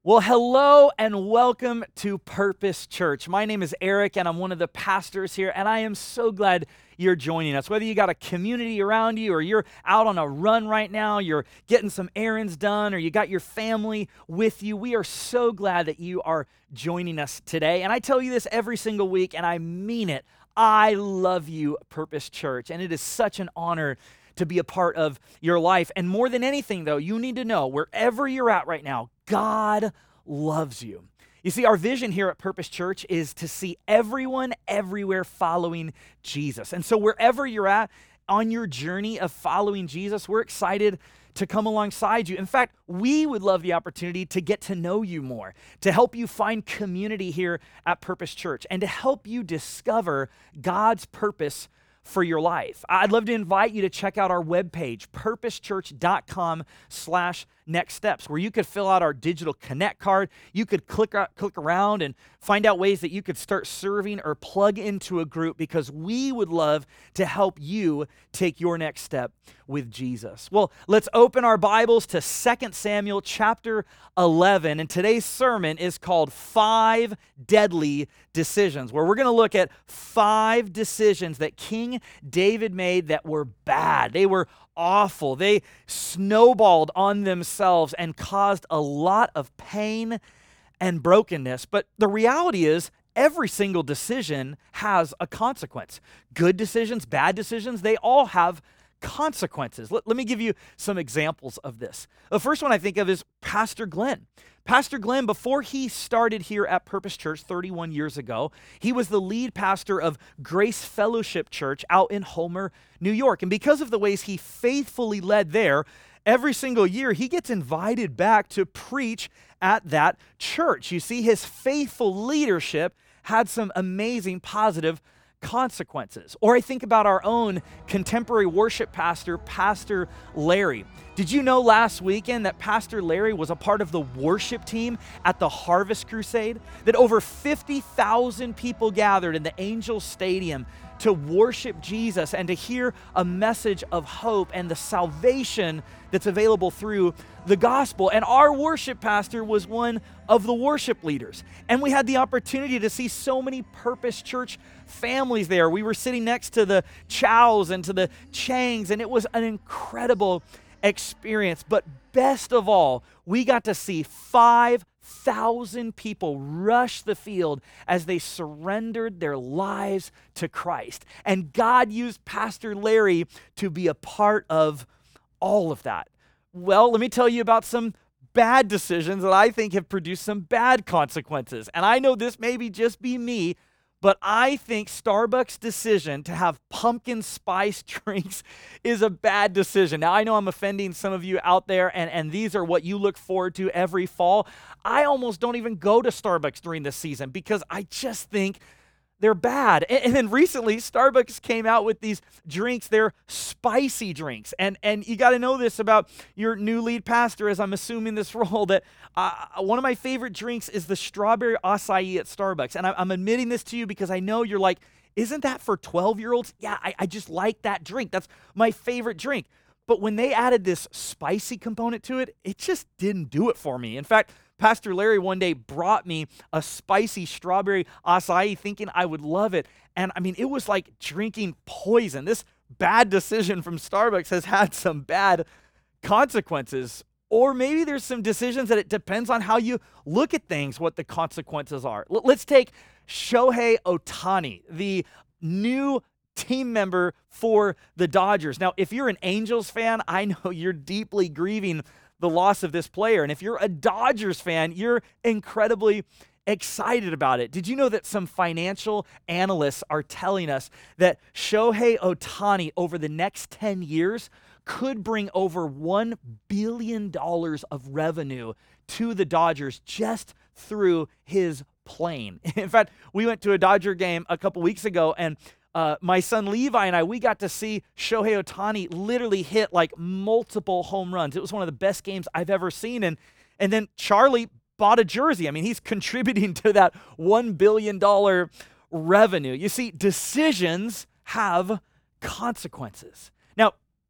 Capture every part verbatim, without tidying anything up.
Well, hello and welcome to Purpose Church. My name is Eric and I'm one of the pastors here, and I am so glad you're joining us. Whether you got a community around you or you're out on a run right now, you're getting some errands done, or you got your family with you, we are so glad that you are joining us today. And I tell you this every single week, and I mean it. I love you, Purpose Church, and it is such an honor to be a part of your life. And more than anything, though, you need to know, wherever you're at right now, God loves you. You see, our vision here at Purpose Church is to see everyone everywhere following Jesus. And so wherever you're at on your journey of following Jesus, we're excited to come alongside you. In fact, we would love the opportunity to get to know you more, to help you find community here at Purpose Church, and to help you discover God's purpose for your life. I'd love to invite you to check out our webpage, purposechurch.com slash next steps, where you could fill out our digital connect card. You could click, click around and find out ways that you could start serving or plug into a group, because we would love to help you take your next step with Jesus. Well, let's open our Bibles to Second Samuel chapter eleven, and today's sermon is called Five Deadly Decisions, where we're going to look at five decisions that King David made that were bad. They were awful. They snowballed on themselves and caused a lot of pain and brokenness. But the reality is, every single decision has a consequence. Good decisions, bad decisions, they all have consequences. Let, let me give you some examples of this. The first one I think of is Pastor Glenn. Pastor Glenn, before he started here at Purpose Church thirty-one years ago, he was the lead pastor of Grace Fellowship Church out in Homer, New York. And because of the ways he faithfully led there, every single year he gets invited back to preach at that church. You see, his faithful leadership had some amazing positive consequences. Or I think about our own contemporary worship pastor, Pastor Larry. Did you know last weekend that Pastor Larry was a part of the worship team at the Harvest Crusade? That over fifty thousand people gathered in the Angel Stadium to worship Jesus and to hear a message of hope and the salvation that's available through the gospel. And our worship pastor was one of the worship leaders. And we had the opportunity to see so many Purpose Church families there. We were sitting next to the Chows and to the Changs, and it was an incredible experience. But best of all, we got to see five thousand people rush the field as they surrendered their lives to Christ. And God used Pastor Larry to be a part of all of that. Well, let me tell you about some bad decisions that I think have produced some bad consequences. And I know this may be just be me, but I think Starbucks' decision to have pumpkin spice drinks is a bad decision. Now, I know I'm offending some of you out there, and, and these are what you look forward to every fall. I almost don't even go to Starbucks during this season because I just think they're bad. And, and then recently, Starbucks came out with these drinks. They're spicy drinks. And, and you got to know this about your new lead pastor, as I'm assuming this role, that uh, one of my favorite drinks is the strawberry acai at Starbucks. And I, I'm admitting this to you because I know you're like, isn't that for twelve-year-olds? Yeah, I, I just like that drink. That's my favorite drink. But when they added this spicy component to it, it just didn't do it for me. In fact, Pastor Larry one day brought me a spicy strawberry acai thinking I would love it. And I mean, it was like drinking poison. This bad decision from Starbucks has had some bad consequences. Or maybe there's some decisions that it depends on how you look at things, what the consequences are. L- let's take Shohei Ohtani, the new team member for the Dodgers. Now, if you're an Angels fan, I know you're deeply grieving the loss of this player. And if you're a Dodgers fan, you're incredibly excited about it. Did you know that some financial analysts are telling us that Shohei Ohtani over the next ten years could bring over one billion dollars of revenue to the Dodgers just through his playing? In fact, we went to a Dodger game a couple weeks ago, and Uh, my son Levi and I, we got to see Shohei Ohtani literally hit like multiple home runs. It was one of the best games I've ever seen. And, and then Charlie bought a jersey. I mean, he's contributing to that one billion dollars revenue. You see, decisions have consequences. Now,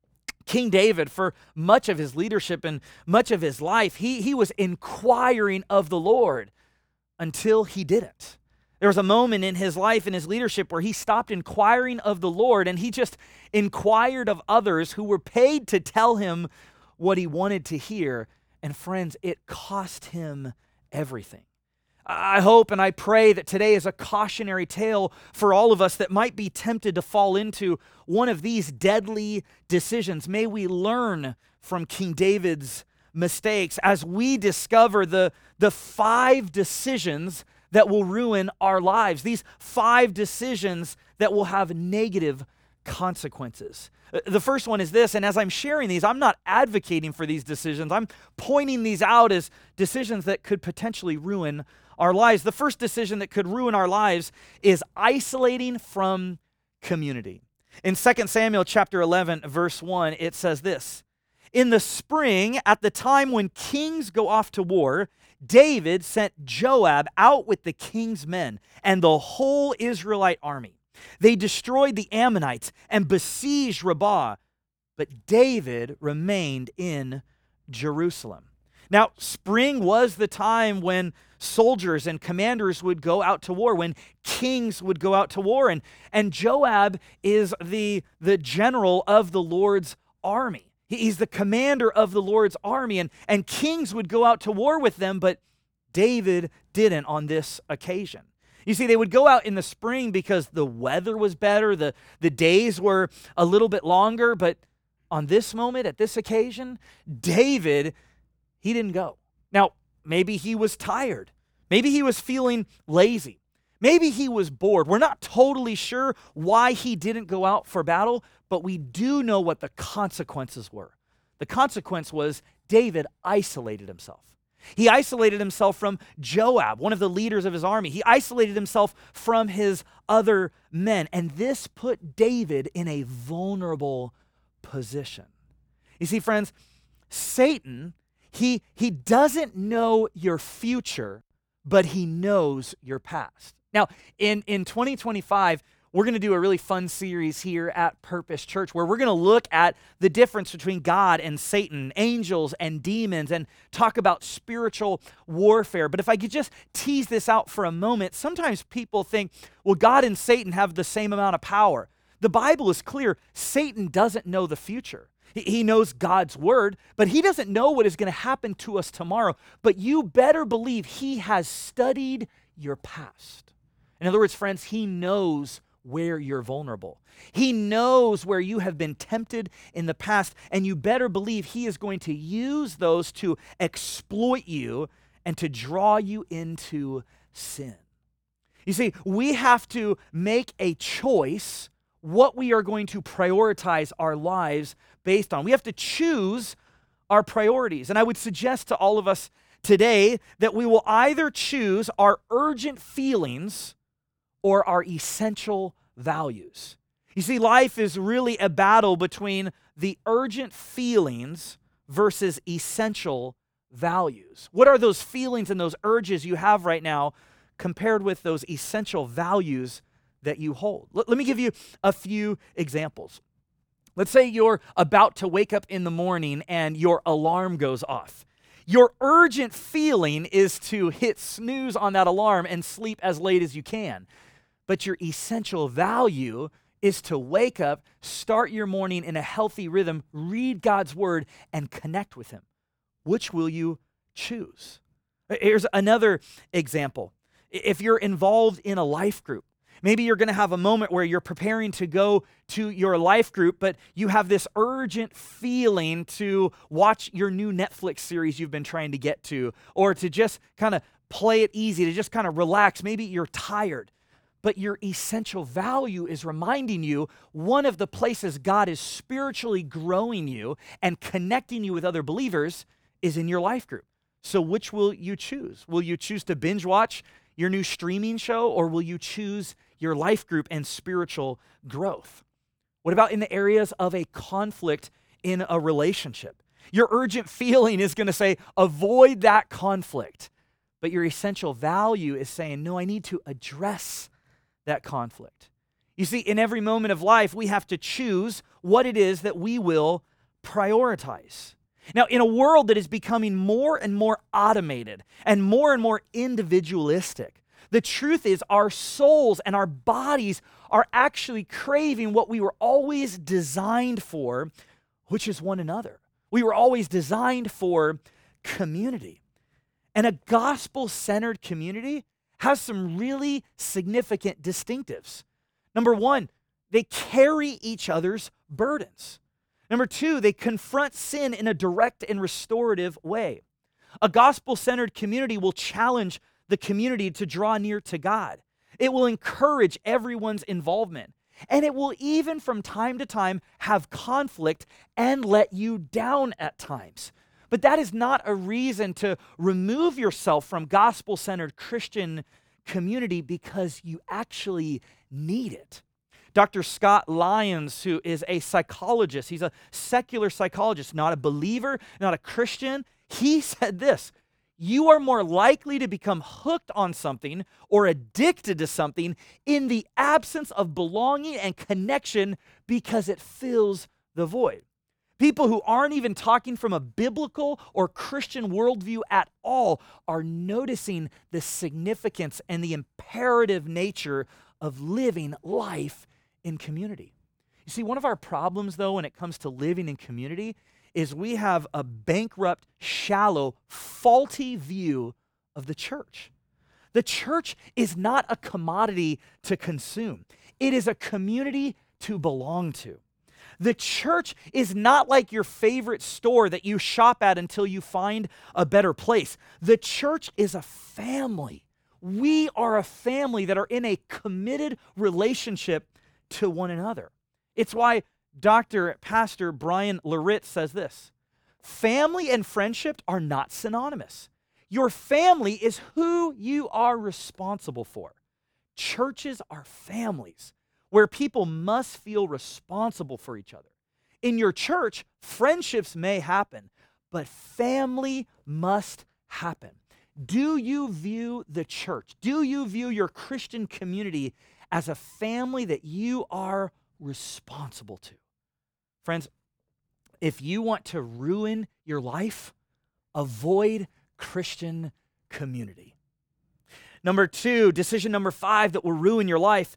King David, for much of his leadership and much of his life, he, he was inquiring of the Lord until he didn't. There was a moment in his life and his leadership where he stopped inquiring of the Lord and he just inquired of others who were paid to tell him what he wanted to hear. And friends, it cost him everything. I hope and I pray that today is a cautionary tale for all of us that might be tempted to fall into one of these deadly decisions. May we learn from King David's mistakes as we discover the, the five decisions that will ruin our lives, these five decisions that will have negative consequences. The first one is this, and as I'm sharing these, I'm not advocating for these decisions. I'm pointing these out as decisions that could potentially ruin our lives. The first decision that could ruin our lives is isolating from community. In Second Samuel chapter eleven, verse one, it says this, "In the spring, at the time when kings go off to war, David sent Joab out with the king's men and the whole Israelite army. They destroyed the Ammonites and besieged Rabbah, but David remained in Jerusalem." Now, spring was the time when soldiers and commanders would go out to war, when kings would go out to war, and, and Joab is the, the general of the Lord's army. He's the commander of the Lord's army, and, and kings would go out to war with them, but David didn't on this occasion. You see, they would go out in the spring because the weather was better, the, the days were a little bit longer, but on this moment, at this occasion, David, he didn't go. Now, maybe he was tired. Maybe he was feeling lazy. Maybe he was bored. We're not totally sure why he didn't go out for battle, but we do know what the consequences were. The consequence was David isolated himself. He isolated himself from Joab, one of the leaders of his army. He isolated himself from his other men, and this put David in a vulnerable position. You see, friends, Satan, he, he doesn't know your future, but he knows your past. Now, in, in twenty twenty-five, we're going to do a really fun series here at Purpose Church where we're going to look at the difference between God and Satan, angels and demons, and talk about spiritual warfare. But if I could just tease this out for a moment, sometimes people think, well, God and Satan have the same amount of power. The Bible is clear. Satan doesn't know the future. He knows God's word, but he doesn't know what is going to happen to us tomorrow. But you better believe he has studied your past. In other words, friends, he knows where you're vulnerable. He knows where you have been tempted in the past, and you better believe he is going to use those to exploit you and to draw you into sin. You see, we have to make a choice what we are going to prioritize our lives based on. We have to choose our priorities. And I would suggest to all of us today that we will either choose our urgent feelings or our essential values. You see, life is really a battle between the urgent feelings versus essential values. What are those feelings and those urges you have right now compared with those essential values that you hold? Let, let me give you a few examples. Let's say you're about to wake up in the morning and your alarm goes off. Your urgent feeling is to hit snooze on that alarm and sleep as late as you can. But your essential value is to wake up, start your morning in a healthy rhythm, read God's word, and connect with him. Which will you choose? Here's another example. If you're involved in a life group, maybe you're going to have a moment where you're preparing to go to your life group, but you have this urgent feeling to watch your new Netflix series you've been trying to get to, or to just kind of play it easy, to just kind of relax. Maybe you're tired, but your essential value is reminding you one of the places God is spiritually growing you and connecting you with other believers is in your life group. So which will you choose? Will you choose to binge watch your new streaming show, or will you choose your life group and spiritual growth? What about in the areas of a conflict in a relationship? Your urgent feeling is going to say, avoid that conflict. But your essential value is saying, no, I need to address that conflict. You see, in every moment of life, we have to choose what it is that we will prioritize. Now, in a world that is becoming more and more automated and more and more individualistic, the truth is our souls and our bodies are actually craving what we were always designed for, which is one another. We were always designed for community. And a gospel-centered community has some really significant distinctives. Number one, they carry each other's burdens. Number two, they confront sin in a direct and restorative way. A gospel-centered community will challenge the community to draw near to God. It will encourage everyone's involvement. And it will even from time to time have conflict and let you down at times. But that is not a reason to remove yourself from gospel-centered Christian community because you actually need it. Doctor Scott Lyons, who is a psychologist, he's a secular psychologist, not a believer, not a Christian, he said this: you are more likely to become hooked on something or addicted to something in the absence of belonging and connection because it fills the void. People who aren't even talking from a biblical or Christian worldview at all are noticing the significance and the imperative nature of living life in community. You see, one of our problems, though, when it comes to living in community is we have a bankrupt, shallow, faulty view of the church. The church is not a commodity to consume. It is a community to belong to. The church is not like your favorite store that you shop at until you find a better place. The church is a family. We are a family that are in a committed relationship to one another. It's why Doctor Pastor Brian Laritz says this: family and friendship are not synonymous. Your family is who you are responsible for. Churches are families where people must feel responsible for each other. In your church, friendships may happen, but family must happen. Do you view the church, do you view your Christian community as a family that you are responsible to? Friends, if you want to ruin your life, avoid Christian community. Number two, decision number five that will ruin your life: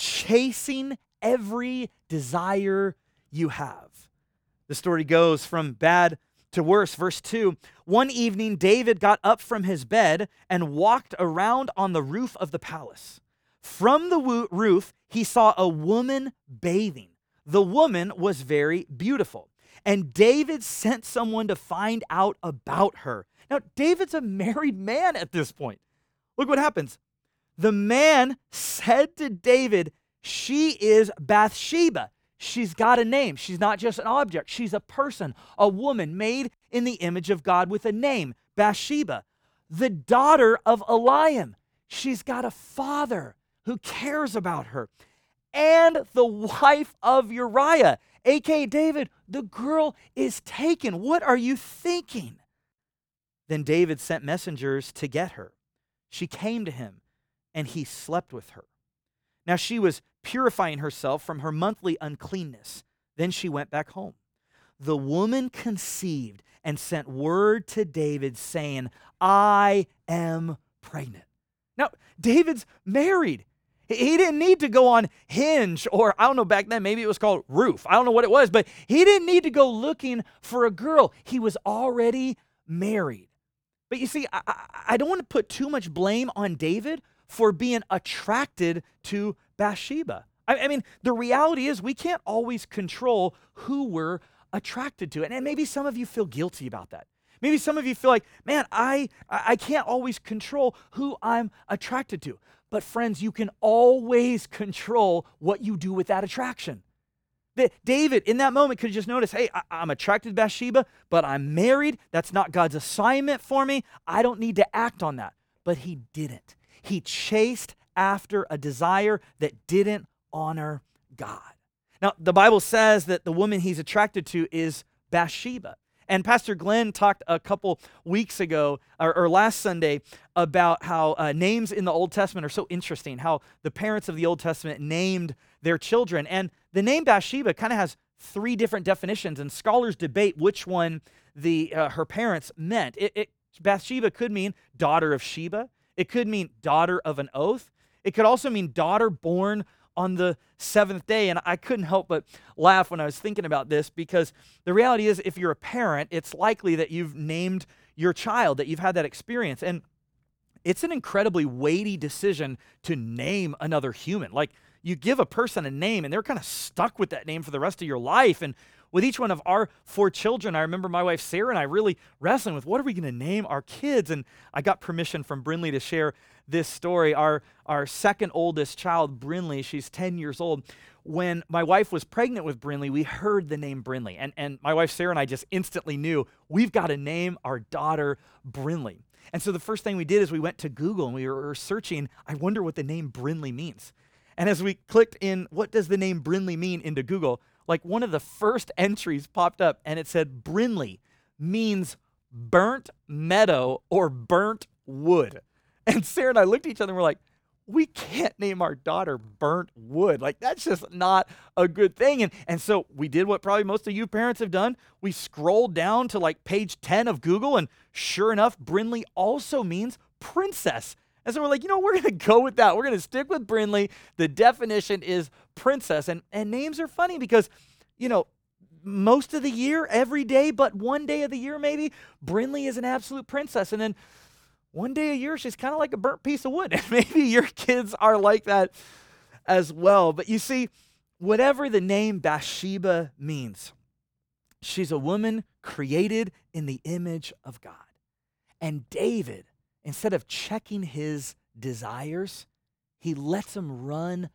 chasing every desire you have. The story goes from bad to worse. Verse two, one evening David got up from his bed and walked around on the roof of the palace. From the wo- roof, he saw a woman bathing. The woman was very beautiful, and David sent someone to find out about her. Now, David's a married man at this point. Look what happens. The man said to David, "She is Bathsheba." She's got a name. She's not just an object. She's a person, a woman made in the image of God with a name, Bathsheba, the daughter of Eliam. She's got a father who cares about her, and the wife of Uriah, aka David. The girl is taken. What are you thinking? Then David sent messengers to get her. She came to him, and he slept with her. Now she was purifying herself from her monthly uncleanness. Then she went back home. The woman conceived and sent word to David saying, "I am pregnant." Now, David's married. He didn't need to go on Hinge, or I don't know, back then, maybe it was called Roof. I don't know what it was, but he didn't need to go looking for a girl. He was already married. But you see, I, I, I don't want to put too much blame on David for being attracted to Bathsheba. I, I mean, the reality is we can't always control who we're attracted to. And, and maybe some of you feel guilty about that. Maybe some of you feel like, man, I, I can't always control who I'm attracted to. But friends, you can always control what you do with that attraction. David, in that moment, could just notice, hey, I, I'm attracted to Bathsheba, but I'm married. That's not God's assignment for me. I don't need to act on that. But he didn't. He chased after a desire that didn't honor God. Now, the Bible says that the woman he's attracted to is Bathsheba. And Pastor Glenn talked a couple weeks ago, or, or last Sunday, about how uh, names in the Old Testament are so interesting, how the parents of the Old Testament named their children. And the name Bathsheba kind of has three different definitions, and scholars debate which one the uh, her parents meant. It, it, Bathsheba could mean daughter of Sheba. It could mean daughter of an oath. It could also mean daughter born on the seventh day. And I couldn't help but laugh when I was thinking about this, because the reality is, if you're a parent, it's likely that you've named your child, that you've had that experience. And it's an incredibly weighty decision to name another human. Like, you give a person a name and they're kind of stuck with that name for the rest of your life. And with each one of our four children, I remember my wife Sarah and I really wrestling with, what are we going to name our kids? And I got permission from Brinley to share this story. Our, our second oldest child, Brinley, she's ten years old. When my wife was pregnant with Brinley, we heard the name Brinley. And, and my wife Sarah and I just instantly knew, we've got to name our daughter Brinley. And so the first thing we did is we went to Google and we were searching, I wonder what the name Brinley means. And as we clicked in, what does the name Brinley mean, into Google, like one of the first entries popped up and it said Brinley means burnt meadow or burnt wood. And Sarah and I looked at each other and we're like, we can't name our daughter Burnt Wood. Like, that's just not a good thing. And, and so we did what probably most of you parents have done. We scrolled down to like page ten of Google, and sure enough, Brinley also means princess. And so we're like, you know, we're going to go with that. We're going to stick with Brinley. The definition is princess. And, and names are funny because, you know, most of the year, every day, but one day of the year maybe, Brinley is an absolute princess. And then one day a year, she's kind of like a burnt piece of wood. And maybe your kids are like that as well. But you see, whatever the name Bathsheba means, she's a woman created in the image of God. And David, instead of checking his desires, he lets them run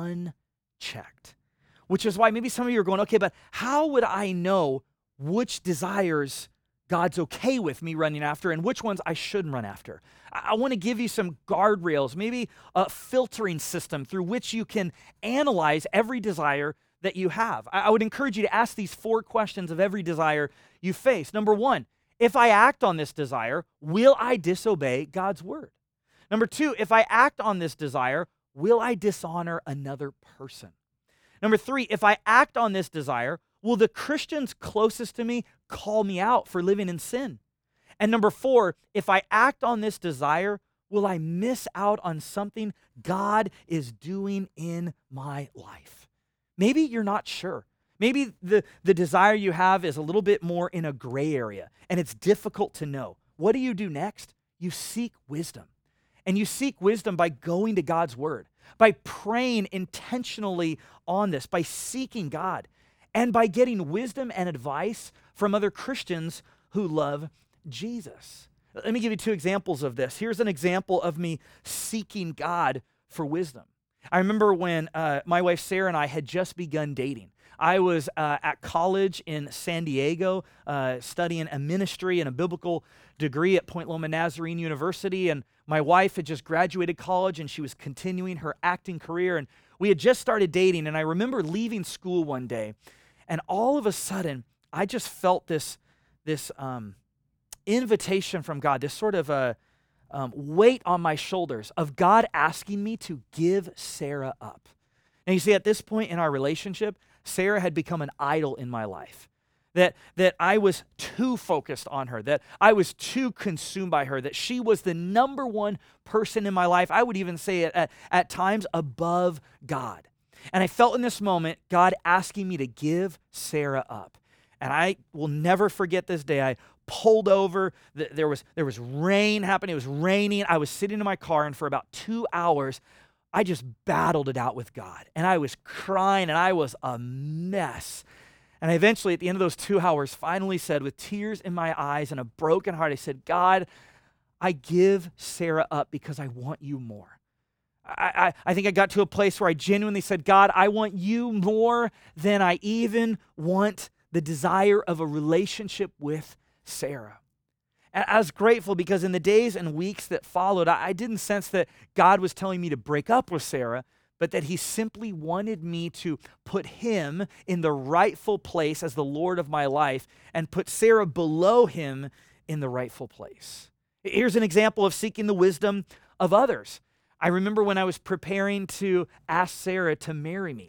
unchecked. Which is why maybe some of you are going, okay, but how would I know which desires God's okay with me running after and which ones I shouldn't run after? I, I want to give you some guardrails, maybe a filtering system through which you can analyze every desire that you have. I, I would encourage you to ask these four questions of every desire you face. Number one, if I act on this desire, will I disobey God's word? Number two, if I act on this desire, will I dishonor another person? Number three, if I act on this desire, will the Christians closest to me call me out for living in sin? And number four, if I act on this desire, will I miss out on something God is doing in my life? Maybe you're not sure. Maybe the, the desire you have is a little bit more in a gray area, and it's difficult to know. What do you do next? You seek wisdom. And you seek wisdom by going to God's word, by praying intentionally on this, by seeking God, and by getting wisdom and advice from other Christians who love Jesus. Let me give you two examples of this. Here's an example of me seeking God for wisdom. I remember when uh, my wife Sarah and I had just begun dating. I was uh, at college in San Diego uh, studying a ministry and a biblical degree at Point Loma Nazarene University, and my wife had just graduated college and she was continuing her acting career, and we had just started dating. And I remember leaving school one day, and all of a sudden I just felt this, this um, invitation from God, this sort of a um, weight on my shoulders of God asking me to give Sarah up. Now you see, at this point in our relationship, Sarah had become an idol in my life, that, that I was too focused on her, that I was too consumed by her, that she was the number one person in my life. I would even say at, at times above God. And I felt in this moment God asking me to give Sarah up. And I will never forget this day. I pulled over. There was, there was rain happening. It was raining. I was sitting in my car, and for about two hours, I just battled it out with God. And I was crying, and I was a mess. And I eventually, at the end of those two hours, finally said, with tears in my eyes and a broken heart, I said, God, I give Sarah up because I want you more. I, I, I think I got to a place where I genuinely said, God, I want you more than I even want the desire of a relationship with Sarah. And I was grateful because in the days and weeks that followed, I, I didn't sense that God was telling me to break up with Sarah, but that he simply wanted me to put him in the rightful place as the Lord of my life and put Sarah below him in the rightful place. Here's an example of seeking the wisdom of others. I remember when I was preparing to ask Sarah to marry me,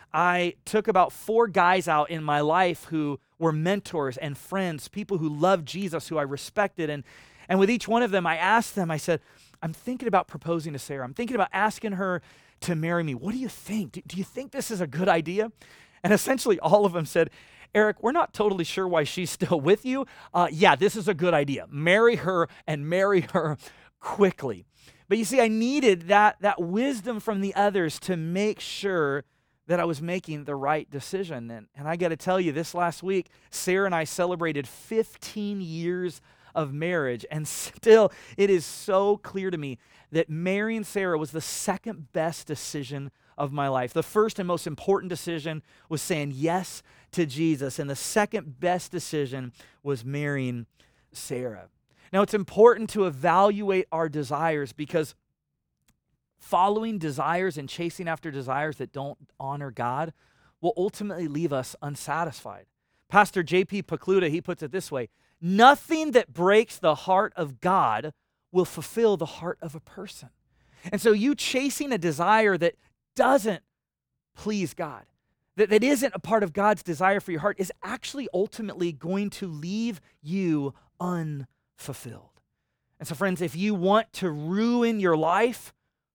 I took about four guys out in my life who were mentors and friends, people who loved Jesus, who I respected. And, and with each one of them, I asked them, I said, I'm thinking about proposing to Sarah. I'm thinking about asking her to marry me. What do you think? Do, do you think this is a good idea? And essentially all of them said, Eric, we're not totally sure why she's still with you. Uh, yeah, this is a good idea. Marry her and marry her quickly. But you see, I needed that, that wisdom from the others to make sure that I was making the right decision. And, and I got to tell you, this last week, Sarah and I celebrated fifteen years of marriage. And still, it is so clear to me that marrying Sarah was the second best decision of my life. The first and most important decision was saying yes to Jesus. And the second best decision was marrying Sarah. Now, it's important to evaluate our desires because following desires and chasing after desires that don't honor God will ultimately leave us unsatisfied. Pastor J P Pokluda, he puts it this way, nothing that breaks the heart of God will fulfill the heart of a person. And so you chasing a desire that doesn't please God, that, that isn't a part of God's desire for your heart, is actually ultimately going to leave you unfulfilled. And so friends, if you want to ruin your life,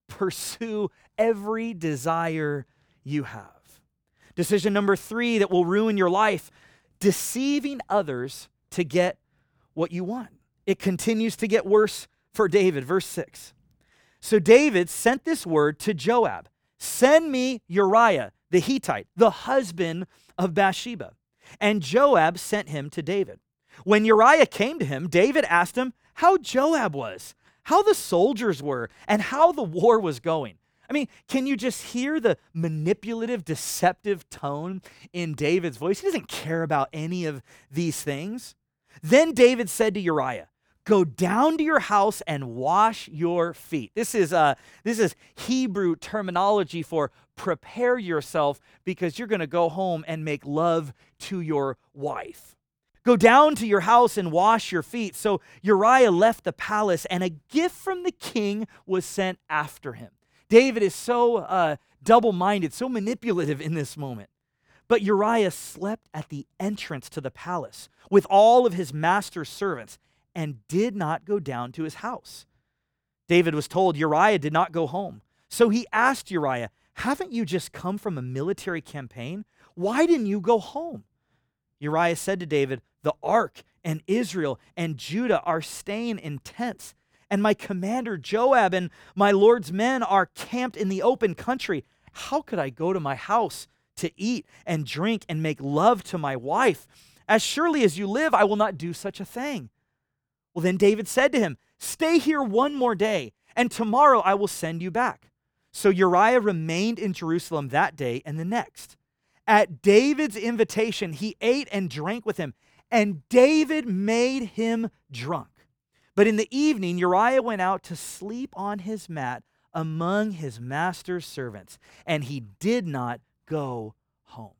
pursue every desire you have. Decision number three that will ruin your life, deceiving others to get what you want. It continues to get worse for David. Verse six. So David sent this word to Joab, send me Uriah the Hittite, the husband of Bathsheba. And Joab sent him to David. When Uriah came to him, David asked him how Joab was, how the soldiers were, and how the war was going. I mean, can you just hear the manipulative, deceptive tone in David's voice? He doesn't care about any of these things. Then David said to Uriah, go down to your house and wash your feet. This is, uh, this is Hebrew terminology for prepare yourself because you're going to go home and make love to your wife. Go down to your house and wash your feet. So Uriah left the palace, and a gift from the king was sent after him. David is so uh, double-minded, so manipulative in this moment. But Uriah slept at the entrance to the palace with all of his master's servants and did not go down to his house. David was told Uriah did not go home. So he asked Uriah, haven't you just come from a military campaign? Why didn't you go home? Uriah said to David, the ark and Israel and Judah are staying in tents, and my commander Joab and my Lord's men are camped in the open country. How could I go to my house to eat and drink and make love to my wife? As surely as you live, I will not do such a thing. Well, then David said to him, stay here one more day, and tomorrow I will send you back. So Uriah remained in Jerusalem that day and the next. At David's invitation, he ate and drank with him, and David made him drunk. But in the evening, Uriah went out to sleep on his mat among his master's servants, and he did not go home.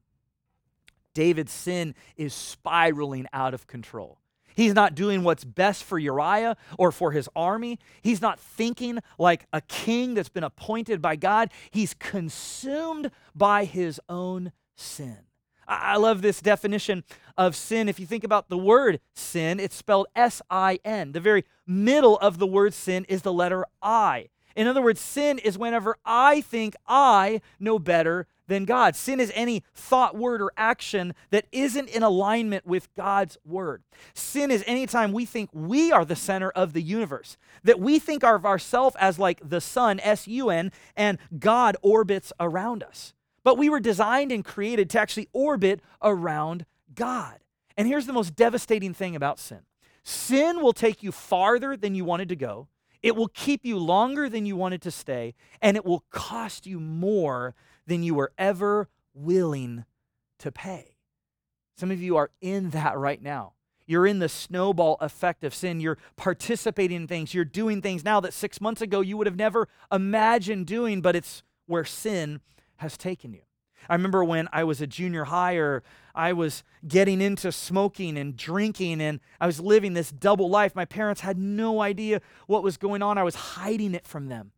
David's sin is spiraling out of control. He's not doing what's best for Uriah or for his army. He's not thinking like a king that's been appointed by God. He's consumed by his own sin. I love this definition of sin. If you think about the word sin, it's spelled S I N. The very middle of the word sin is the letter I. In other words, sin is whenever I think I know better than God. Sin is any thought, word, or action that isn't in alignment with God's word. Sin is anytime we think we are the center of the universe, that we think of ourselves as like the sun, S U N, and God orbits around us. But we were designed and created to actually orbit around God. And here's the most devastating thing about sin. Sin will take you farther than you wanted to go. It will keep you longer than you wanted to stay, and it will cost you more than you were ever willing to pay. Some of you are in that right now. You're in the snowball effect of sin. You're participating in things. You're doing things now that six months ago you would have never imagined doing, but it's where sin has taken you. I remember when I was a junior higher, I was getting into smoking and drinking, and I was living this double life. My parents had no idea what was going on. I was hiding it from them.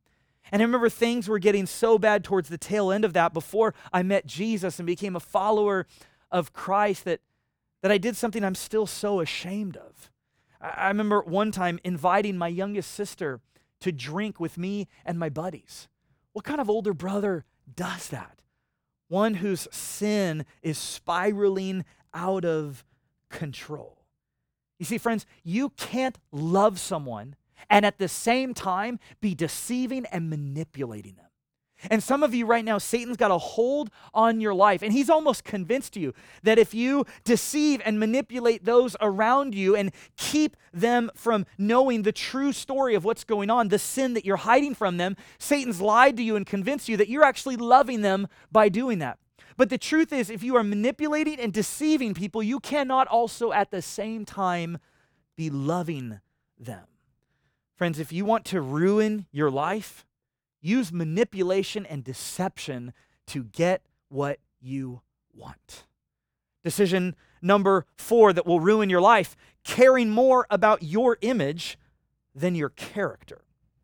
And I remember things were getting so bad towards the tail end of that before I met Jesus and became a follower of Christ that, that I did something I'm still so ashamed of. I, I remember one time inviting my youngest sister to drink with me and my buddies. What kind of older brother does that? One whose sin is spiraling out of control. You see, friends, you can't love someone and at the same time be deceiving and manipulating them. And some of you right now, Satan's got a hold on your life, and he's almost convinced you that if you deceive and manipulate those around you and keep them from knowing the true story of what's going on, the sin that you're hiding from them, Satan's lied to you and convinced you that you're actually loving them by doing that. But the truth is, if you are manipulating and deceiving people, you cannot also at the same time be loving them. Friends, if you want to ruin your life, use manipulation and deception to get what you want. Decision number four that will ruin your life, caring more about your image than your character.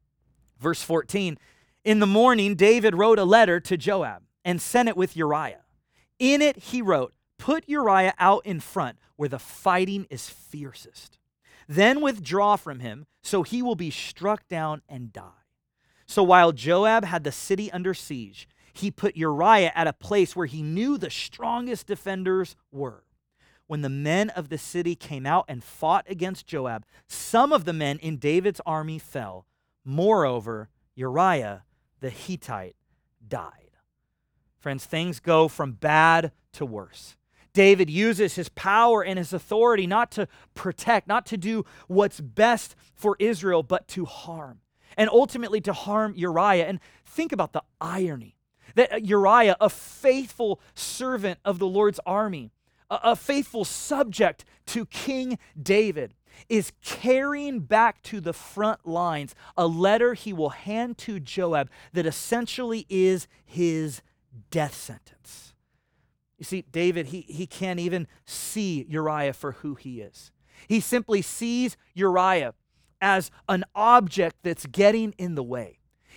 Verse fourteen, in the morning, David wrote a letter to Joab and sent it with Uriah. In it, he wrote, put Uriah out in front where the fighting is fiercest. Then withdraw from him, so he will be struck down and die. So while Joab had the city under siege, he put Uriah at a place where he knew the strongest defenders were. When the men of the city came out and fought against Joab, some of the men in David's army fell. Moreover, Uriah the Hittite died. Friends, things go from bad to worse. David uses his power and his authority not to protect, not to do what's best for Israel, but to harm. And ultimately to harm Uriah. And think about the irony that Uriah, a faithful servant of the Lord's army, a, a faithful subject to King David, is carrying back to the front lines a letter he will hand to Joab that essentially is his death sentence. You see, David, he, he can't even see Uriah for who he is. He simply sees Uriah as an object that's getting in the way.